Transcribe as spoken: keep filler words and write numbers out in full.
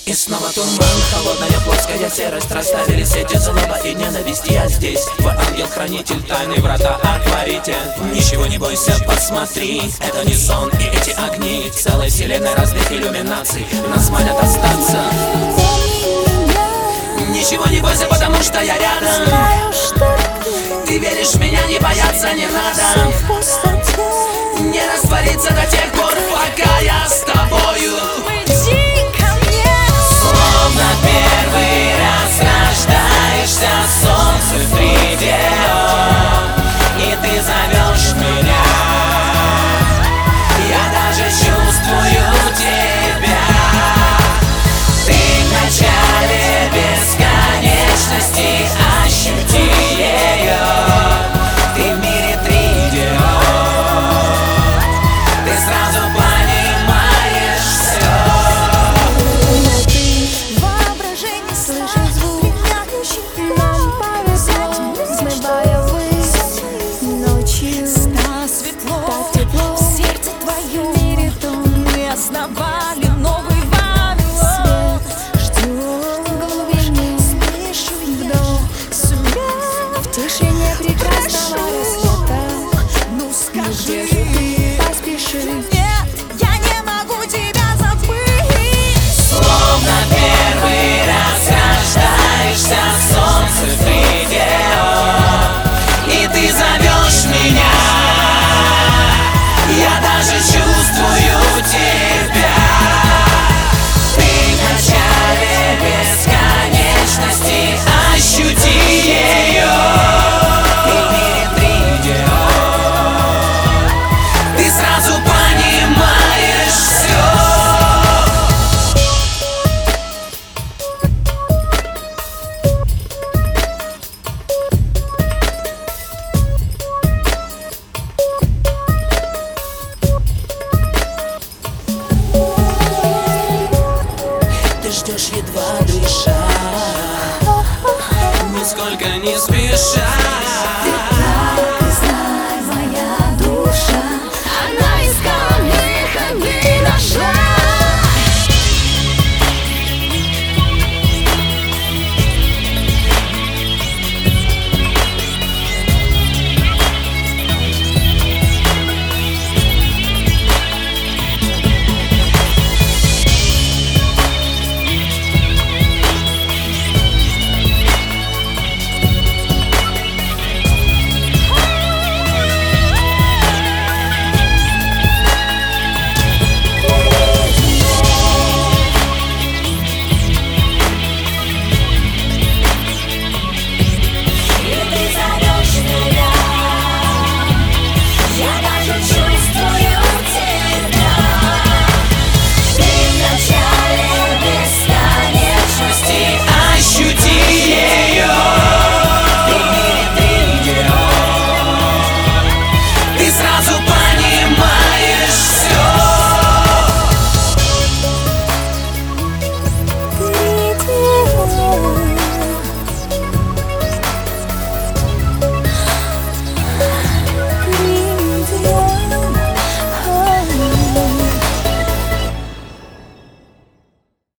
И снова туман, холодная плоская серость. Расставили сети злоба и ненависти. Я здесь, твой ангел-хранитель, тайные врата отворите. Ничего не бойся, посмотри, это не сон. И эти огни целой вселенной разных иллюминаций нас манят остаться. Ничего не бойся, потому что я рядом. Ты веришь в меня, не бояться не надо. Не раствориться до тех пор, пока я с тобою. Словно первый раз рождаешься, солнце в видео, и ты зовешь меня. Я даже чувствую тебя. Ты в начале бесконечности, ощути ее. Ты в мире три-дио, ты сразу понимаешь все. Ты воображение слышишь звук, нам повезло, взмывая ввысь ночью. Стало светло, так тепло в сердце твоем. В мире том мы основали новый Вавилон. Ждем в глубине, слышу вдох, сумев в тишине прекрасного рассвета. Ну скажи, где же ты, поспеши. Нет, я не могу тебя забыть. Словно первый раз рождаешься, солнце в видео, и ты зовешь меня. Я даже чувствую тебя. Ты в начале бесконечности, ощути ее. Ты в мире три-дио, ты сразу понимаешь все. Ты ждешь, едва дыша, нисколько не спишь.